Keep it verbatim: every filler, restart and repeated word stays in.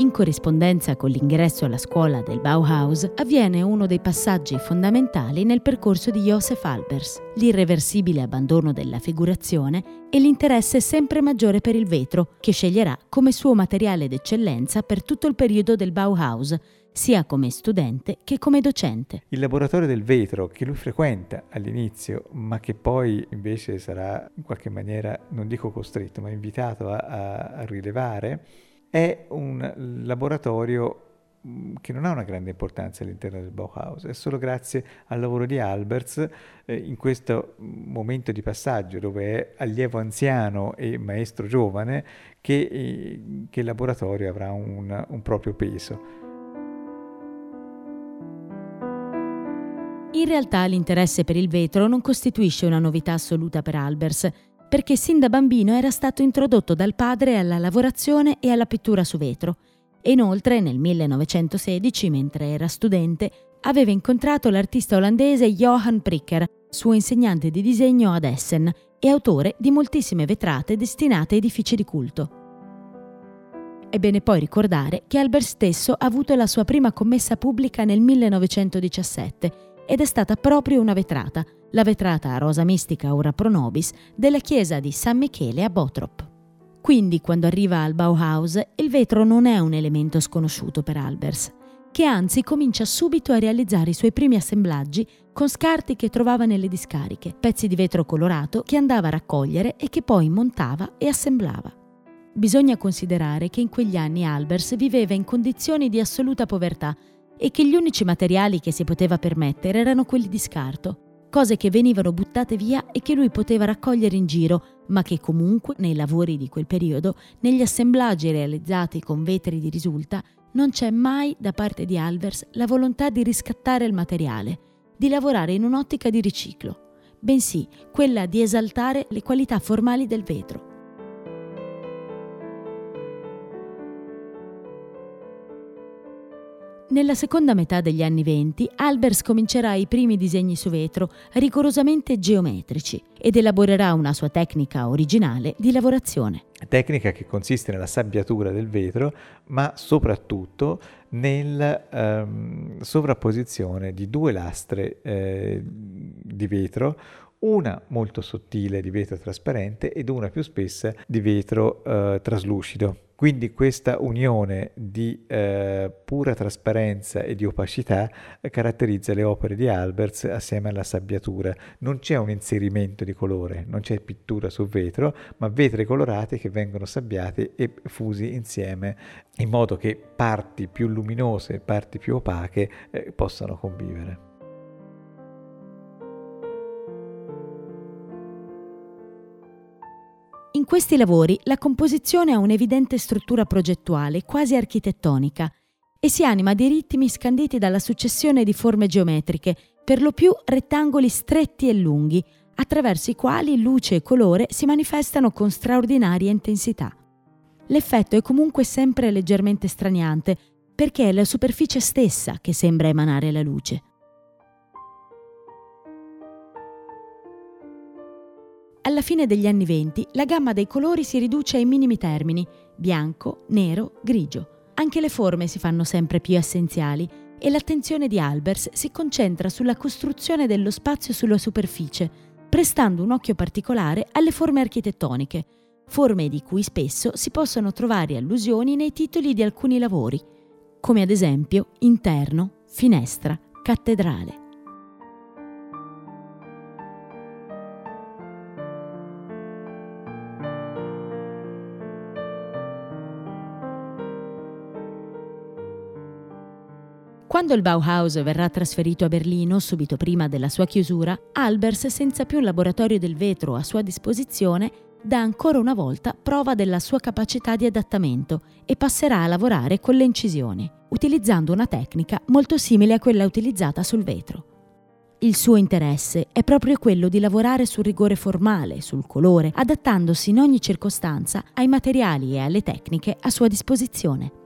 In corrispondenza con l'ingresso alla scuola del Bauhaus avviene uno dei passaggi fondamentali nel percorso di Josef Albers, l'irreversibile abbandono della figurazione e l'interesse sempre maggiore per il vetro, che sceglierà come suo materiale d'eccellenza per tutto il periodo del Bauhaus, sia come studente che come docente. Il laboratorio del vetro che lui frequenta all'inizio, ma che poi invece sarà in qualche maniera, non dico costretto, ma invitato a, a, a rilevare, è un laboratorio che non ha una grande importanza all'interno del Bauhaus. È solo grazie al lavoro di Albers eh, in questo momento di passaggio dove è allievo anziano e maestro giovane che, eh, che il laboratorio avrà un, un proprio peso. In realtà l'interesse per il vetro non costituisce una novità assoluta per Albers, perché sin da bambino era stato introdotto dal padre alla lavorazione e alla pittura su vetro. E inoltre nel millenovecentosedici, mentre era studente, aveva incontrato l'artista olandese Johan Pricker, suo insegnante di disegno ad Essen e autore di moltissime vetrate destinate a edifici di culto. È bene poi ricordare che Albers stesso ha avuto la sua prima commessa pubblica nel millenovecentodiciassette ed è stata proprio una vetrata, la vetrata a rosa mistica ora pro nobis della chiesa di San Michele a Bottrop. Quindi quando arriva al Bauhaus il vetro non è un elemento sconosciuto per Albers, che anzi comincia subito a realizzare i suoi primi assemblaggi con scarti che trovava nelle discariche, pezzi di vetro colorato che andava a raccogliere e che poi montava e assemblava. Bisogna considerare che in quegli anni Albers viveva in condizioni di assoluta povertà e che gli unici materiali che si poteva permettere erano quelli di scarto, cose che venivano buttate via e che lui poteva raccogliere in giro, ma che comunque nei lavori di quel periodo, negli assemblaggi realizzati con vetri di risulta, non c'è mai da parte di Albers la volontà di riscattare il materiale, di lavorare in un'ottica di riciclo, bensì quella di esaltare le qualità formali del vetro. Nella seconda metà degli anni venti, Albers comincerà i primi disegni su vetro rigorosamente geometrici ed elaborerà una sua tecnica originale di lavorazione. Tecnica che consiste nella sabbiatura del vetro, ma soprattutto nella ehm, sovrapposizione di due lastre eh, di vetro, una molto sottile di vetro trasparente ed una più spessa di vetro eh, traslucido. Quindi questa unione di eh, pura trasparenza e di opacità eh, caratterizza le opere di Albers assieme alla sabbiatura. Non c'è un inserimento di colore, non c'è pittura su vetro, ma vetri colorati che vengono sabbiati e fusi insieme in modo che parti più luminose e parti più opache eh, possano convivere. In questi lavori la composizione ha un'evidente struttura progettuale, quasi architettonica, e si anima di ritmi scanditi dalla successione di forme geometriche, per lo più rettangoli stretti e lunghi, attraverso i quali luce e colore si manifestano con straordinaria intensità. L'effetto è comunque sempre leggermente straniante, perché è la superficie stessa che sembra emanare la luce. Alla fine degli anni venti la gamma dei colori si riduce ai minimi termini, bianco, nero, grigio. Anche le forme si fanno sempre più essenziali e l'attenzione di Albers si concentra sulla costruzione dello spazio sulla superficie, prestando un occhio particolare alle forme architettoniche, forme di cui spesso si possono trovare allusioni nei titoli di alcuni lavori, come ad esempio interno, finestra, cattedrale. Quando il Bauhaus verrà trasferito a Berlino, subito prima della sua chiusura, Albers, senza più un laboratorio del vetro a sua disposizione, dà ancora una volta prova della sua capacità di adattamento e passerà a lavorare con le incisioni, utilizzando una tecnica molto simile a quella utilizzata sul vetro. Il suo interesse è proprio quello di lavorare sul rigore formale, sul colore, adattandosi in ogni circostanza ai materiali e alle tecniche a sua disposizione.